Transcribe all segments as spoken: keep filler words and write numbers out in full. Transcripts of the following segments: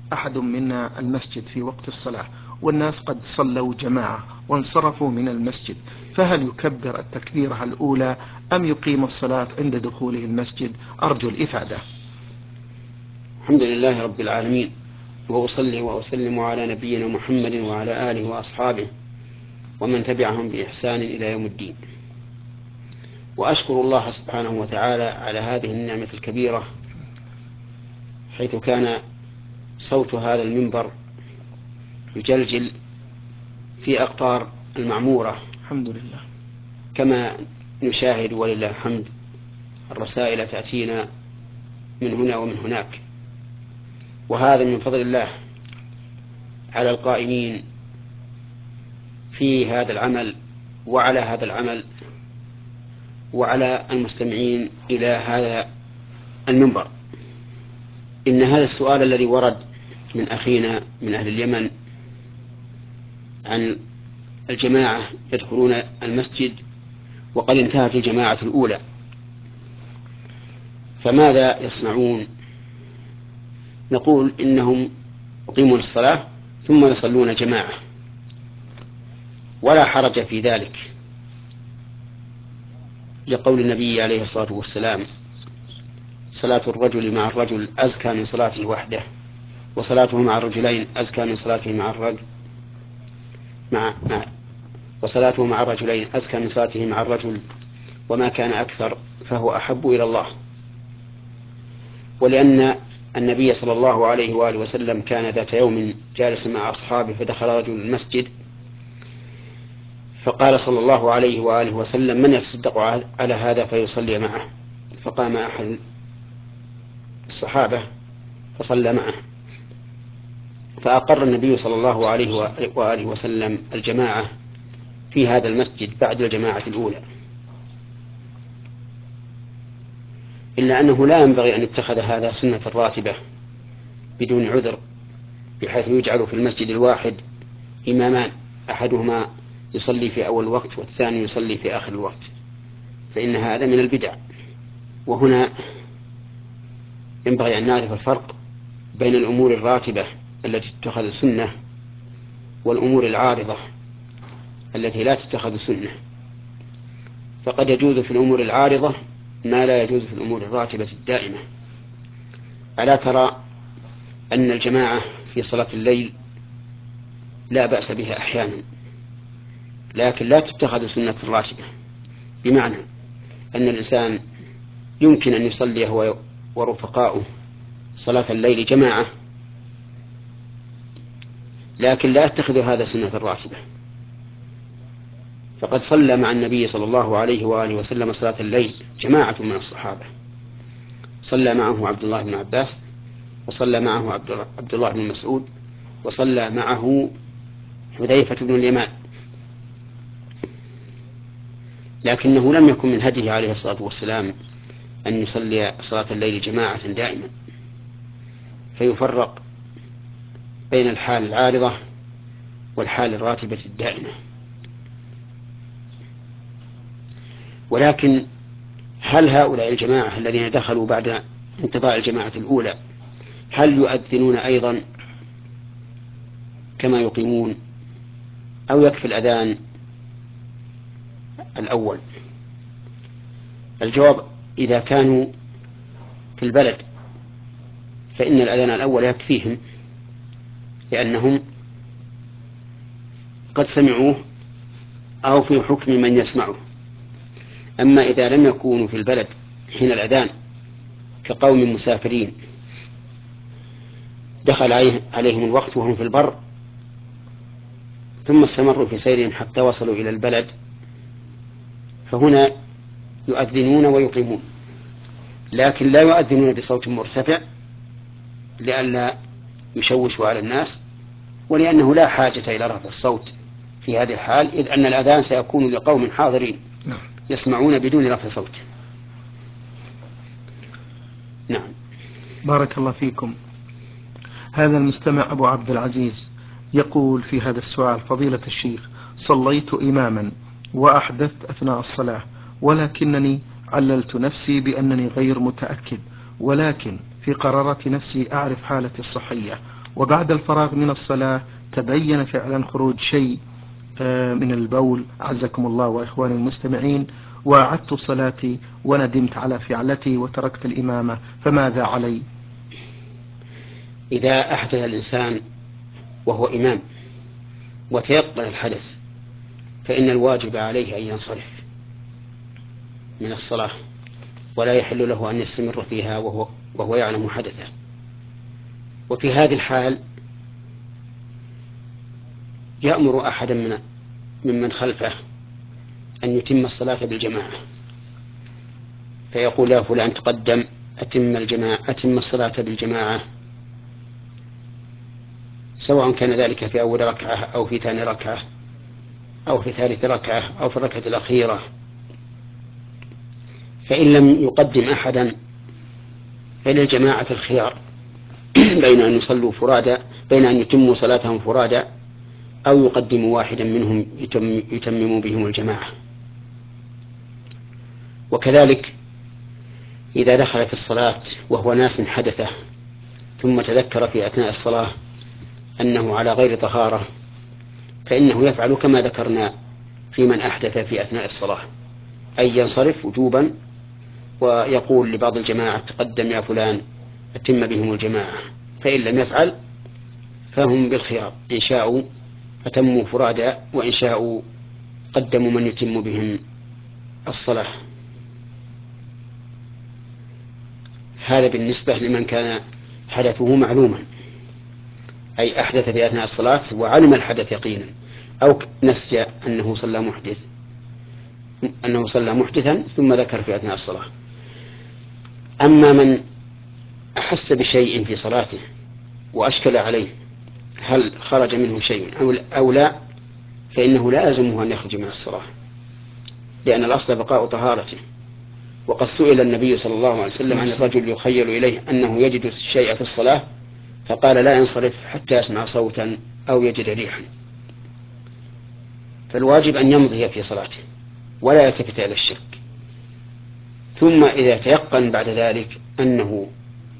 أحد منا المسجد في وقت الصلاة والناس قد صلوا جماعة وانصرفوا من المسجد، فهل يكبر التكبيرة الأولى أم يقيم الصلاة عند دخوله المسجد؟ أرجو الإفادة. الحمد لله رب العالمين، وأصلي وأسلم على نبينا محمد وعلى آله وأصحابه ومن تبعهم بإحسان إلى يوم الدين. وأشكر الله سبحانه وتعالى على هذه النعمة الكبيرة، حيث كان صوت هذا المنبر يجلجل في أقطار المعمورة، الحمد لله، كما نشاهد ولله الحمد الرسائل تأتينا من هنا ومن هناك، وهذا من فضل الله على القائمين في هذا العمل وعلى هذا العمل وعلى المستمعين إلى هذا المنبر. إن هذا السؤال الذي ورد من أخينا من أهل اليمن عن الجماعة يدخلون المسجد وقد انتهت الجماعة الأولى، فماذا يصنعون؟ نقول إنهم يقيمون الصلاة ثم يصلون جماعة، ولا حرج في ذلك، لقول النبي عليه الصلاة والسلام: صلاة الرجل مع الرجل أزكى من صلاته وحده، وصلاته مع الرجلين أزكى من صلاته مع الرجل مع, مع وصلاته مع الرجلين أزكى من صلاته مع الرجل، وما كان أكثر فهو أحب إلى الله. ولأن النبي صلى الله عليه وآله وسلم كان ذات يوم جالس مع أصحابه فدخل رجل المسجد، فقال صلى الله عليه وآله وسلم: من يتصدق على هذا فيصلي معه؟ فقام أحد الصحابة فصلى معه، فأقر النبي صلى الله عليه وآله وسلم الجماعة في هذا المسجد بعد الجماعة الأولى. إلا أنه لا ينبغي أن يتخذ هذا سنة راتبة بدون عذر، بحيث يجعل في المسجد الواحد إمامان، أحدهما يصلي في أول الوقت والثاني يصلي في آخر الوقت، فإن هذا من البدع. وهنا ينبغي أن نعرف الفرق بين الأمور الراتبة التي تتخذ سنة والأمور العارضة التي لا تتخذ سنة. فقد يجوز في الأمور العارضة ما لا يجوز في الأمور الراتبة الدائمة. ألا ترى أن الجماعة في صلاة الليل لا بأس بها أحيانا، لكن لا تتخذ سنة راتبة، بمعنى أن الإنسان يمكن أن يصلي هو ورفقاؤه صلاة الليل جماعة، لكن لا يتخذ هذا سنة راتبة. فقد صلى مع النبي صلى الله عليه وآله وسلم صلاة الليل جماعة من الصحابة، صلى معه عبد الله بن عباس، وصلى معه عبد الله بن مسعود، وصلى معه حذيفة بن اليمان، لكنه لم يكن من هديه عليه الصلاة والسلام أن يصلي صلاة الليل جماعة دائما، فيفرق بين الحال العارضة والحال الراتبة الدائمة. ولكن هل هؤلاء الجماعة الذين دخلوا بعد انقضاء الجماعة الأولى هل يؤذنون أيضا كما يقيمون، أو يكفي الأذان الأول؟ الجواب: إذا كانوا في البلد فإن الأذان الأول يكفيهم، لأنهم قد سمعوه أو في حكم من يسمعه. أما إذا لم يكونوا في البلد حين الأذان، كقوم مسافرين دخل عليهم الوقت وهم في البر ثم استمروا في سيرهم حتى وصلوا إلى البلد، فهنا يؤذنون ويقيمون، لكن لا يؤذنون بصوت مرتفع لئلا يشوشوا على الناس، ولأنه لا حاجة إلى رفع الصوت في هذه الحال، إذ أن الأذان سيكون لقوم حاضرين يسمعون بدون رفع صوت. نعم. بارك الله فيكم. هذا المستمع أبو عبد العزيز يقول في هذا السؤال: فضيلة الشيخ، صليت إماما وأحدثت أثناء الصلاة، ولكنني عللت نفسي بأنني غير متأكد، ولكن في قرارة نفسي أعرف حالتي الصحية وبعد الفراغ من الصلاة تبين فعلا خروج شيء من البول عزكم الله وإخواني المستمعين، وأعدت صلاتي وندمت على فعلتي وتركت الإمامة، فماذا علي؟ إذا أحدث الإنسان وهو إمام وتيقن الحدث فإن الواجب عليه أن ينصرف من الصلاة، ولا يحل له أن يستمر فيها وهو, وهو يعلم حدثه. وفي هذه الحال يأمر أحدا من ممن خلفه أن يتم الصلاة بالجماعة، فيقول يا فلان تقدم أتم الجماعة أتم الصلاة بالجماعة، سواء كان ذلك في أول ركعة أو في ثاني ركعة أو في ثالث ركعة أو في الركعة الأخيرة. فإن لم يقدم أحدا فللجماعة الخيار بين أن يصلوا فرادى بين أن يتموا صلاتهم فرادى أو يقدموا واحدا منهم يتم يتمموا بهم الجماعة. وكذلك إذا دخل في الصلاة وهو ناس حدثه ثم تذكر في أثناء الصلاة أنه على غير طهارة فإنه يفعل كما ذكرنا في من أحدث في أثناء الصلاة، أي ينصرف وجوبا ويقول لبعض الجماعة تقدم يا فلان أتم بهم الجماعة، فإن لم يفعل فهم بالخيار، إن شاءوا أتموا فرادا وإن شاءوا قدموا من يتم بهم الصلاة. هذا بالنسبة لمن كان حدثه معلوما، أي أحدث في أثناء الصلاة وعلم الحدث يقينا، أو نسي أنه صلى محدث أنه صلى محدثا ثم ذكر في أثناء الصلاة. أما من أحس بشيء في صلاته وأشكل عليه هل خرج منه شيء أو لا، فإنه لا يلزمه أن يخرج من الصلاة، لأن الأصل بقاء طهارته. وقد سئل النبي صلى الله عليه وسلم عن الرجل يخيل إليه أنه يجد الشيء في الصلاة فقال لا ينصرف حتى يسمع صوتا أو يجد ريحا. فالواجب أن يمضي في صلاته ولا يلتفت إلى الشك، ثم إذا تيقن بعد ذلك أنه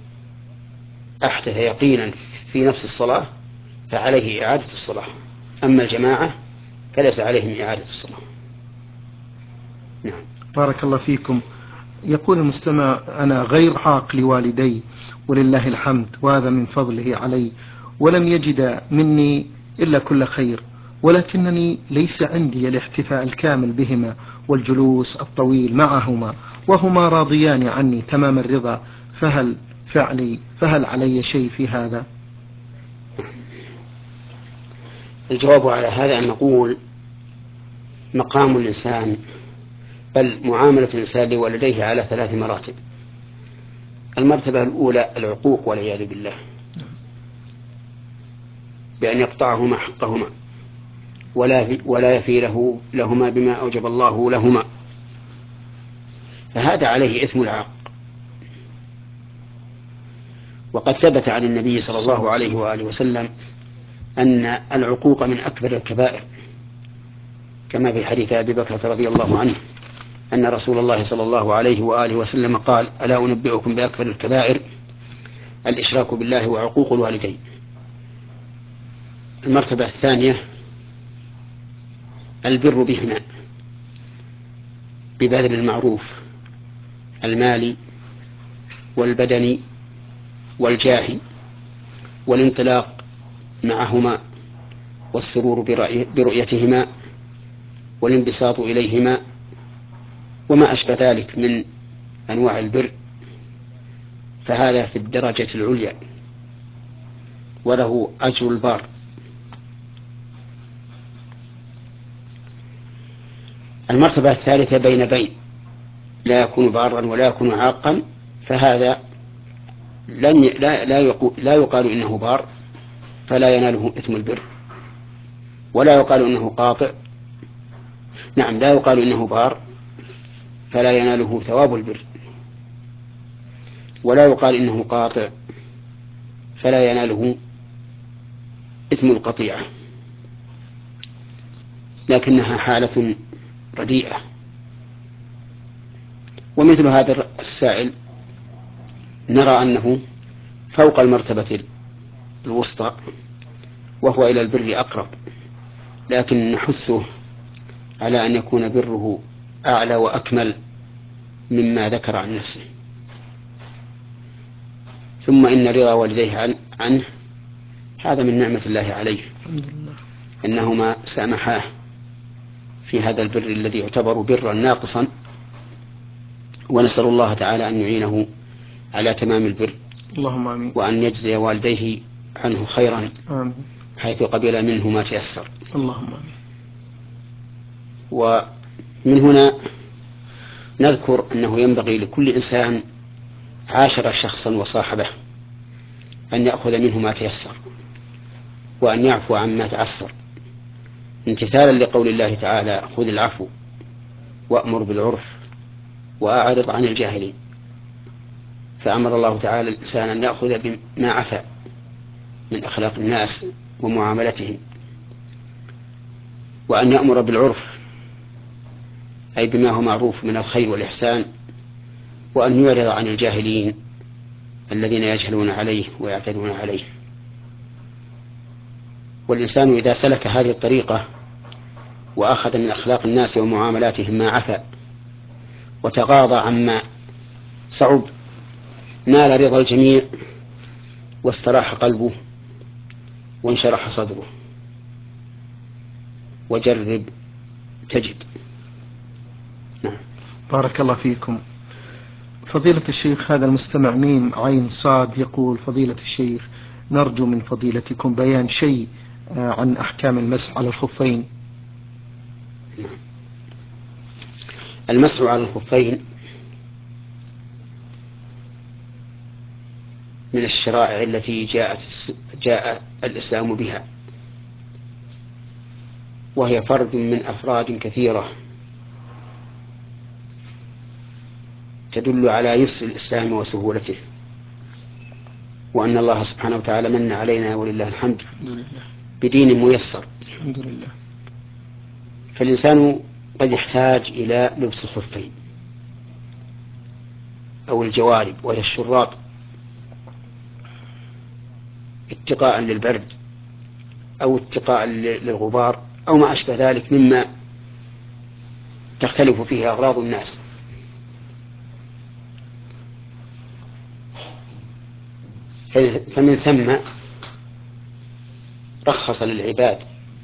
أحدث يقينا في نفس الصلاة فعليه إعادة الصلاة. أما الجماعة فليس عليهم إعادة الصلاة. نعم. بارك الله فيكم. يقول المستمع أنا غير عاق لوالدي ولله الحمد وهذا من فضله علي، ولم يجد مني إلا كل خير، ولكنني ليس عندي الاحتفاء الكامل بهما والجلوس الطويل معهما، وهما راضيان عني تمام الرضا، فهل فعلي فهل علي شيء في هذا؟ الجواب على هذا أن نقول مقام الإنسان بل معاملة الإنسان لوالديه على ثلاث مراتب. المرتبة الأولى العقوق والعياذ بالله، بأن يقطعهما حقهما ولا ولا يفي له لهما بما أوجب الله لهما، فهذا عليه إثم العاق. وقد ثبت عن النبي صلى الله عليه وآله وسلم أن العقوق من أكبر الكبائر، كما في حديث أبي بكر رضي الله عنه أن رسول الله صلى الله عليه وآله وسلم قال ألا أنبئكم بأكبر الكبائر؟ الإشراك بالله وعقوق الوالدين. المرتبة الثانية البر بهما ببذل المعروف المالي والبدني والجاهي والانطلاق معهما والسرور برؤيتهما والانبساط إليهما وما أشبه ذلك من أنواع البر، فهذا في الدرجة العليا وله أجر البار. المرتبة الثالثة بين بين لا يكون بارا ولا يكون عاقا، فهذا لن ي... لا... لا, يقو... لا يقال إنه بار فلا يناله إثم البر، ولا يقال إنه قاطع نعم لا يقال إنه بار فلا يناله ثواب البر، ولا يقال إنه قاطع فلا يناله إثم القطيعة، لكنها حالة رديئة. ومثل هذا السائل نرى أنه فوق المرتبة الوسطى وهو إلى البر أقرب، لكن نحثه على أن يكون بره أعلى وأكمل مما ذكر عن نفسه. ثم إن رضا والديه عنه هذا من نعمة الله عليه، إنهما سامحاه في هذا البر الذي يعتبر برا ناقصا، ونسأل الله تعالى أن يعينه على تمام البر، اللهم آمين، وأن يجزي والديه عنه خيرا آمين، حيث قبل منه ما تيسر. اللهم آمين. ومن هنا نذكر أنه ينبغي لكل إنسان عاشر شخصا وصاحبه أن يأخذ منه ما تيسر، وأن يعفو عما تعسر، امتثالا لقول الله تعالى: خذ العفو وأمر بالعرف وأعرض عن الجاهلين. فأمر الله تعالى الإنسان أن يأخذ بما عفا من أخلاق الناس ومعاملتهم، وأن يأمر بالعرف أي بما هو معروف من الخير والإحسان، وأن يعرض عن الجاهلين الذين يجهلون عليه ويعتدون عليه. والإنسان إذا سلك هذه الطريقة وأخذ من أخلاق الناس ومعاملاتهم ما عفا وتغاضى عما صعب نال رضا الجميع واستراح قلبه وانشرح صدره. وجرب تجد. نعم. بارك الله فيكم. فضيلة الشيخ، هذا المستمع ميم عين صاد يقول: فضيلة الشيخ، نرجو من فضيلتكم بيان شيء عن أحكام المسح على الخفين. نعم. المسح على الخفين من الشرائع التي جاءت جاء الإسلام بها، وهي فرد من أفراد كثيرة تدل على يسر الإسلام وسهولته، وأن الله سبحانه وتعالى من علينا ولله الحمد بدين ميسر. الحمد لله. فالإنسان قد يحتاج إلى لبس الخفين أو الجوارب وهي الشراب اتقاء للبرد أو اتقاء للغبار أو ما أشبه ذلك مما تختلف فيه أغراض الناس. فمن ثم رخص للعباد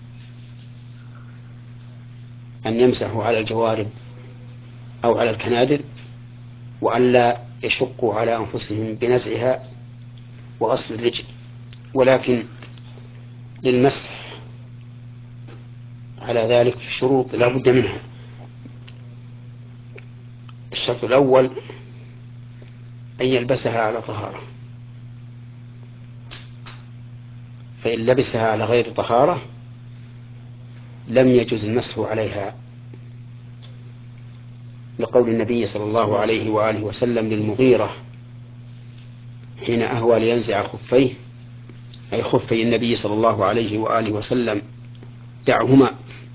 أن يمسحوا على الجوارب أو على الكنادر، وأن لا يشقوا على أنفسهم بنزعها وغسل الرجل، ولكن للمسح على ذلك شروط لا بد منها. الشرط الأول أن يلبسها على طهارة، فإن لبسها على غير طهارة لم يجوز المسح عليها، لقول النبي صلى الله عليه وآله وسلم للمغيرة حين أهوى لينزع خفيه، أي خفي النبي صلى الله عليه وآله وسلم: دعهما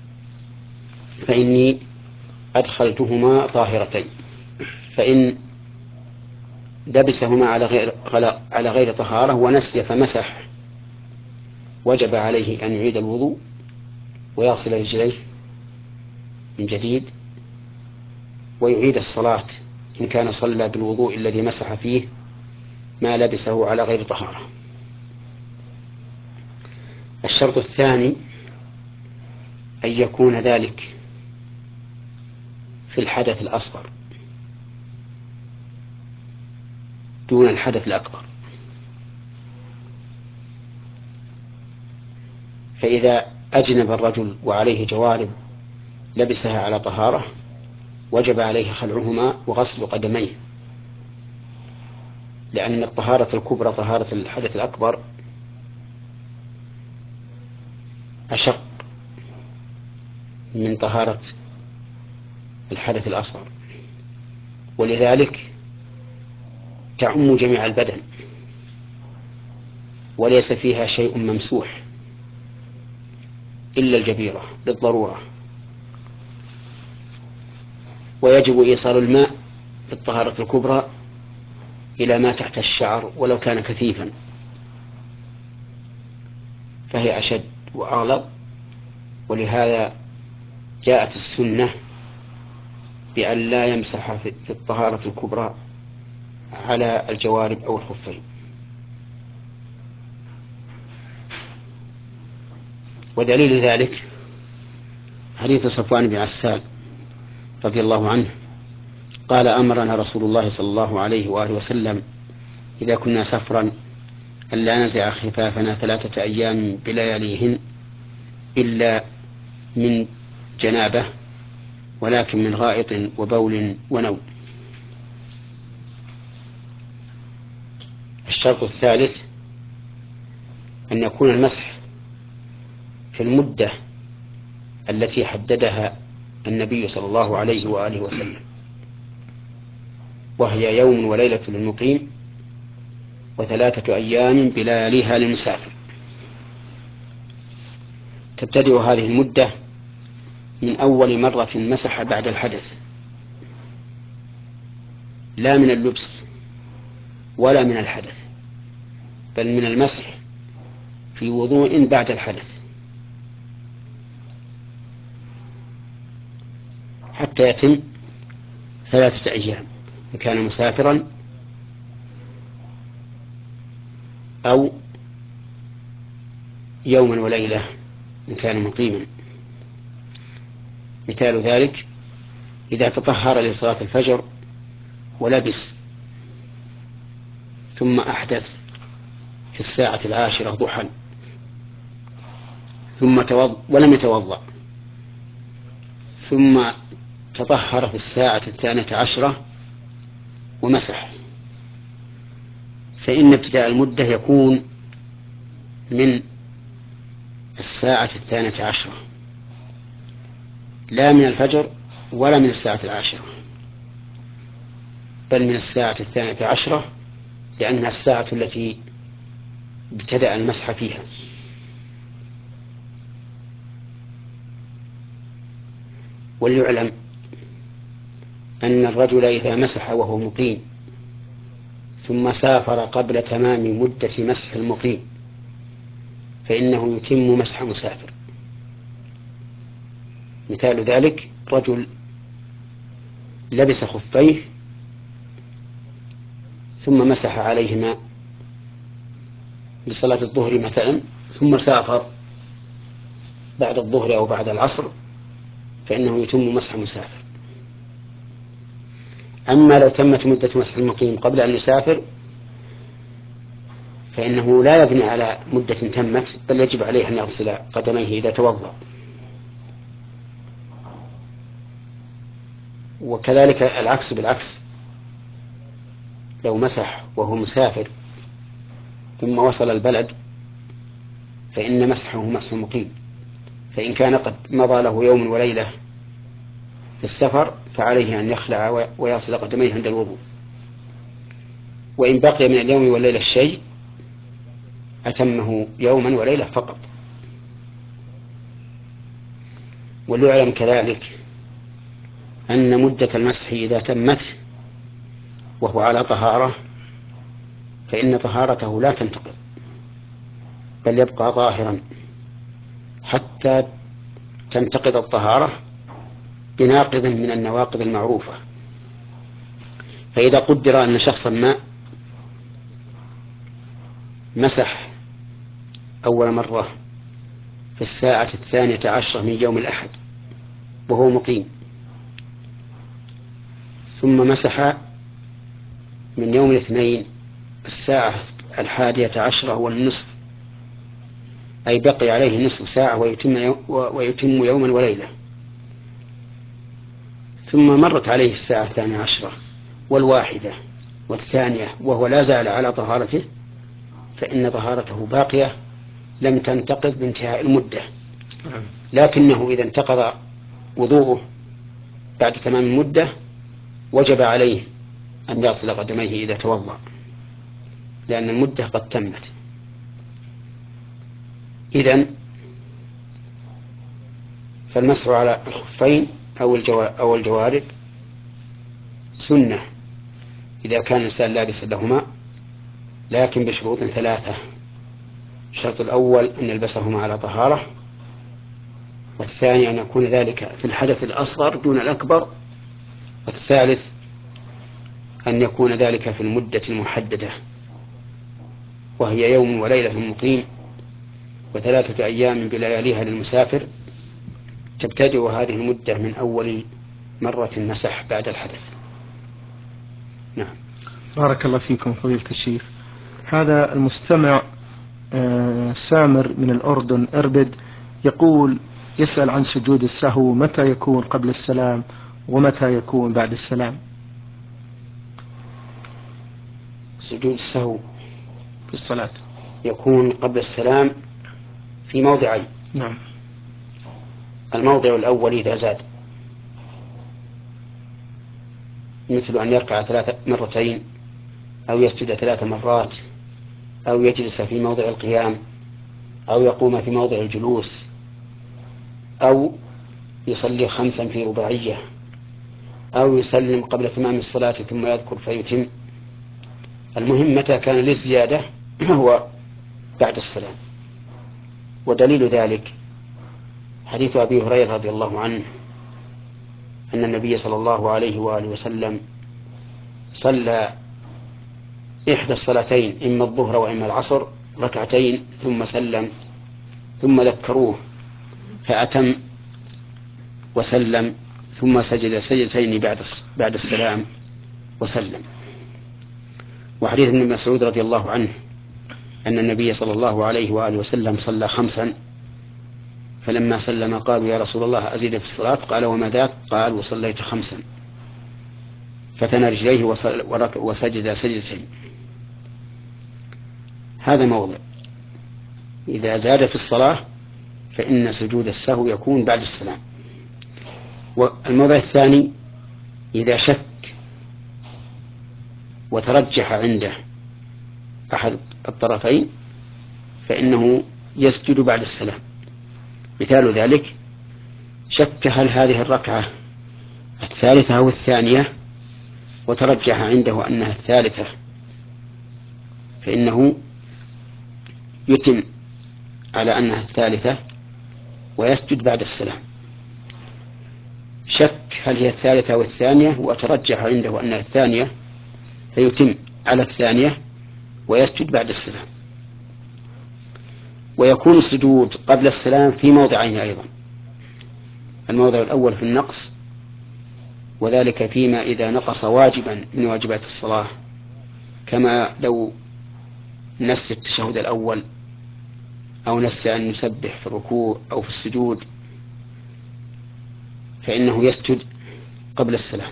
فإني أدخلتهما طاهرتين. فإن لبسهما على غير على غير طهارة ونسي فمسح وجب عليه أن يعيد الوضوء ويغسل رجليه من جديد ويعيد الصلاة إن كان صلى بالوضوء الذي مسح فيه ما لبسه على غير طهارة. الشرط الثاني أن يكون ذلك في الحدث الأصغر دون الحدث الأكبر، فإذا أجنب الرجل وعليه جوارب لبسها على طهارة وجب عليه خلعهما وغسل قدميه، لأن الطهارة الكبرى طهارة الحدث الأكبر أشق من طهارة الحدث الأصغر، ولذلك تعم جميع البدن وليس فيها شيء ممسوح إلا الجبيرة للضرورة، ويجب إيصال الماء في الطهارة الكبرى إلى ما تحت الشعر ولو كان كثيفا، فهي أشد وأغلظ، ولهذا جاءت السنة بأن لا يمسح في الطهارة الكبرى على الجوارب أو الخفين. ودليل ذلك حديث صفوان بن عسال رضي الله عنه قال: أمرنا رسول الله صلى الله عليه وآله وسلم إذا كنا سفرا أن لا نزع خفافنا ثلاثة أيام بلياليهن إلا من جنابة، ولكن من غائط وبول ونوم. الشرط الثالث أن يكون المسح في المدة التي حددها النبي صلى الله عليه وآله وسلم، وهي يوم وليلة للمقيم وثلاثة أيام بلياليها للمسافر. تبتدئ هذه المدة من أول مرة مسح بعد الحدث، لا من اللبس ولا من الحدث، بل من المسح في وضوء بعد الحدث، حتى يتم ثلاثة أيام إن كان مسافرا أو يوما وليلة إن كان مقيما. مثال ذلك: إذا تطهر لصلاة الفجر ولبس ثم أحدث في الساعة العاشرة ضحى ثم توضأ ولم يتوضأ، ثم تطهر في الساعة الثانية عشرة ومسح، فإن ابتداء المدة يكون من الساعة الثانية عشرة، لا من الفجر ولا من الساعة العاشرة، بل من الساعة الثانية عشرة، لأنها الساعة التي ابتدأ المسح فيها. وليعلم أن الرجل إذا مسح وهو مقيم ثم سافر قبل تمام مدة مسح المقيم فإنه يتم مسح مسافر. مثال ذلك: رجل لبس خفيه ثم مسح عليهما لصلاة الظهر مثلا، ثم سافر بعد الظهر أو بعد العصر، فإنه يتم مسح مسافر. أما لو تمت مدة مسح المقيم قبل أن يسافر فإنه لا يبني على مدة تمت، بل يجب عليه أن يغسل قدميه إذا توضأ. وكذلك العكس بالعكس: لو مسح وهو مسافر ثم وصل البلد فإن مسحه مسح مقيم، فإن كان قد مضى له يوم وليلة في السفر فعليه أن يخلع ويغسل قدميه عند الوضوء، وإن بقي من اليوم والليلة الشيء أتمه يوما وليلة فقط. وليعلم كذلك أن مدة المسح إذا تمت وهو على طهارة فإن طهارته لا تنتقض، بل يبقى ظاهرا حتى تنتقض الطهارة بناقض من النواقض المعروفة. فإذا قدر أن شخصا ما مسح أول مرة في الساعة الثانية عشرة من يوم الأحد وهو مقيم، ثم مسح من يوم الاثنين الساعة الحادية عشرة والنصف، أي بقي عليه نصف ساعة ويتم, يوم ويتم يوما وليلة، ثم مرت عليه الساعة الثانية عشرة والواحدة والثانية وهو لا زال على طهارته، فإن طهارته باقية لم تنتقض بانتهاء المدة، لكنه إذا انتقض وضوءه بعد تمام المدة وجب عليه أن يغسل قدميه إذا توضأ، لأن المدة قد تمت. إذن فالمسح على الخفين أو, الجوا أو الجوارب سنة إذا كان الإنسان لابسا لهما، لكن بشروط ثلاثة. الشرط الأول أن يلبسهما على طهارة، والثاني أن يكون ذلك في الحدث الأصغر دون الأكبر، والثالث أن يكون ذلك في المدة المحددة وهي يوم وليلة للمقيم وثلاثة أيام بلياليها للمسافر، تبتدئ هذه المدة من أول مرة مسح بعد الحدث. نعم. بارك الله فيكم فضيلة الشيخ. هذا المستمع آه سامر من الأردن أربد يقول يسأل عن سجود السهو، متى يكون قبل السلام ومتى يكون بعد السلام؟ سجود السهو في الصلاة يكون قبل السلام في موضعين. نعم. الموضع الأول إذا زاد، مثل أن يركع ثلاث مرتين أو يسجد ثلاث مرات أو يجلس في موضع القيام أو يقوم في موضع الجلوس أو يصلي خمسا في رباعية أو يسلم قبل تمام الصلاة ثم يذكر فيتم. المهم متى كان للزيادة هو بعد السلام. ودليل ذلك حديث أبي هريرة رضي الله عنه أن النبي صلى الله عليه وآله وسلم صلى إحدى الصلاتين إما الظهر وإما العصر ركعتين ثم سلم ثم ذكروه فأتم وسلم ثم سجد سجدتين بعد بعد السلام وسلم. وحديث ابن مسعود رضي الله عنه أن النبي صلى الله عليه وآله وسلم صلى خمسا فلما سلم قالوا يا رسول الله أزيد في الصلاة؟ قال وما ذاك؟ قال وصليت خمسا، فتنى رجليه وسجد سجدتين. هذا موضع إذا زاد في الصلاة فإن سجود السهو يكون بعد السلام. والموضع الثاني إذا شك وترجح عنده أحد الطرفين فإنه يسجد بعد السلام. مثال ذلك شك هل هذه الركعة الثالثة أو الثانية وترجح عنده أنها الثالثة فإنه يتم على أنها الثالثة ويسجد بعد السلام. شك هل هي الثالثة أو الثانية وترجح عنده أنها الثانية فيتم على الثانية ويسجد بعد السلام. ويكون السجود قبل السلام في موضعين أيضا. الموضع الأول في النقص، وذلك فيما إذا نقص واجبا من واجبات الصلاة، كما لو نسي التشهد الأول أو نسي أن يسبح في الركوع أو في السجود فإنه يسجد قبل السلام.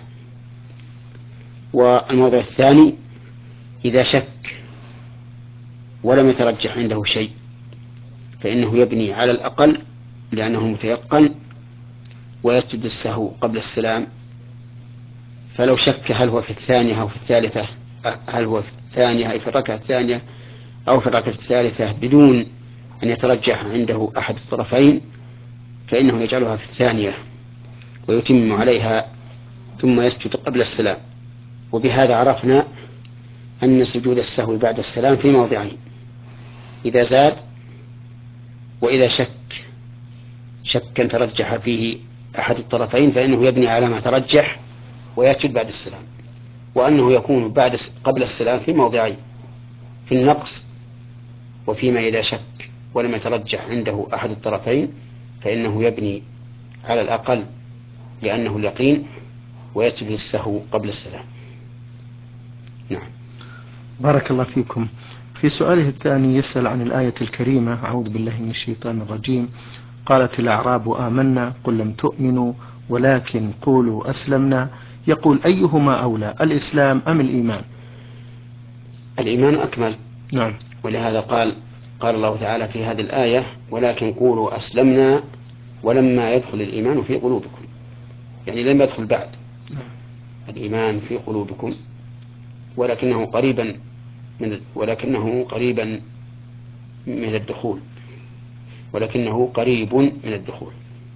والموضع الثاني إذا شك ولم يترجح عنده شيء فإنه يبني على الأقل لأنه متيقن ويسجد السهو قبل السلام. فلو شك هل هو في الثانية أو في الثالثة، هل هو في الثانية أي في الركعة الثانية أو في الركعة الثالثة بدون أن يترجح عنده أحد الطرفين فإنه يجعلها في الثانية ويتم عليها ثم يسجد قبل السلام. وبهذا عرفنا أن سجود السهو بعد السلام في موضعين: إذا زاد وإذا شك شكا ترجح فيه أحد الطرفين فإنه يبني على ما ترجح ويسجد بعد السلام. وأنه يكون بعد قبل السلام في موضعين: في النقص وفيما إذا شك ولم يترجح عنده أحد الطرفين فإنه يبني على الأقل لأنه اليقين ويسجد السهو قبل السلام. نعم. بارك الله فيكم. في سؤاله الثاني يسأل عن الآية الكريمة: أعوذ بالله من الشيطان الرجيم، قالت الأعراب آمنا قل لم تؤمنوا ولكن قولوا أسلمنا. يقول أيهما أولى، الإسلام أم الإيمان؟ الإيمان أكمل. نعم. ولهذا قال قال الله تعالى في هذه الآية: ولكن قولوا أسلمنا ولما يدخل الإيمان في قلوبكم، يعني لم يدخل بعد الإيمان في قلوبكم، ولكنه قريبا من ولكنه قريبا من الدخول ولكنه قريب من الدخول.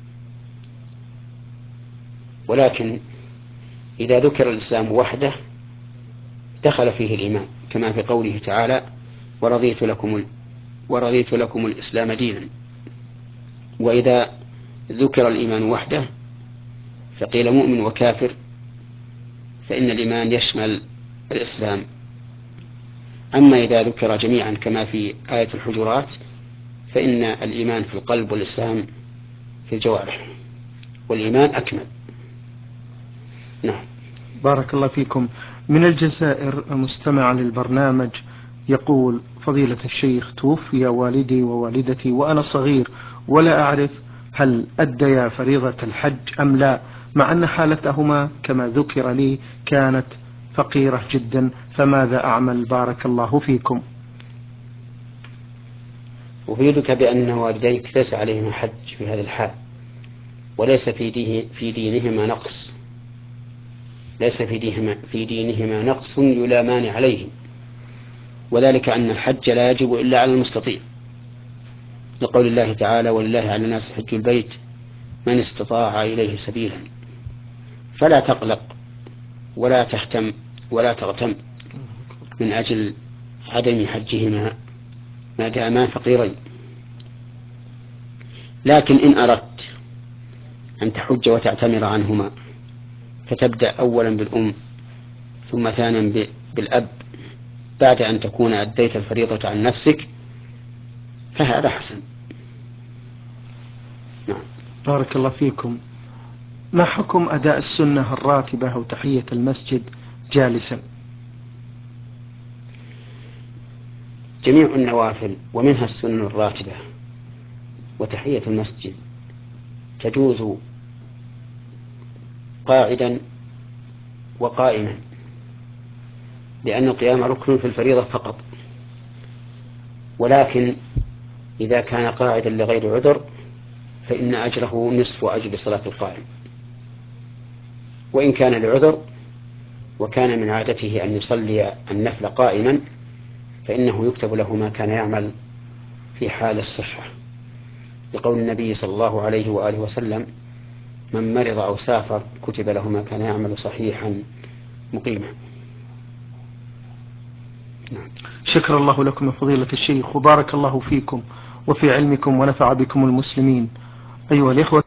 ولكن إذا ذكر الإسلام وحده دخل فيه الإيمان، كما في قوله تعالى: ورضيت لكم ورضيت لكم الإسلام دينا. وإذا ذكر الإيمان وحده فقيل مؤمن وكافر، فإن الإيمان يشمل الإسلام. أما إذا ذكر جميعا كما في آية الحجرات فإن الإيمان في القلب والإسلام في الجوارح، والإيمان أكمل. نعم. بارك الله فيكم. من الجزائر مستمع للبرنامج يقول: فضيلة الشيخ، توفي والدي ووالدتي وأنا صغير ولا أعرف هل أديا فريضة الحج أم لا، مع أن حالتهما كما ذكر لي كانت فقيرة جدا، فماذا أعمل؟ بارك الله فيكم. أفيدك بأن والديك ليس عليهما حج في هذه الحال، وليس في, ديه في دينهما نقص، ليس في دينهما, في دينهما نقص يلامان عليه، وذلك أن الحج لا يجب إلا على المستطيع، لقول الله تعالى: ولله على الناس حج البيت من استطاع إليه سبيلا. فلا تقلق ولا تهتم ولا تغتم من أجل عدم حجهما ما داما فقيرين. لكن إن أردت أن تحج وتعتمر عنهما فتبدأ أولا بالأم ثم ثانيا بالأب بعد أن تكون أديت الفريضة عن نفسك، فهذا حسن. نعم. بارك الله فيكم. ما حكم أداء السنة الراتبة أو تحية المسجد جالسا؟ جميع النوافل ومنها السنن الراتبة وتحية المسجد تجوز قاعدا وقائما، لأن القيام ركن في الفريضة فقط، ولكن إذا كان قاعدا لغير عذر فإن أجره نصف أجر صلاة القائم. وإن كان لعذر وكان من عادته أن يصلي النفل قائما فإنه يكتب له ما كان يعمل في حال الصحة، لقول النبي صلى الله عليه وآله وسلم: من مرض أو سافر كتب له ما كان يعمل صحيحا مقيما. نعم. شكر الله لكم يا فضيلة الشيخ، وبارك الله فيكم وفي علمكم ونفع بكم المسلمين. أيها الإخوة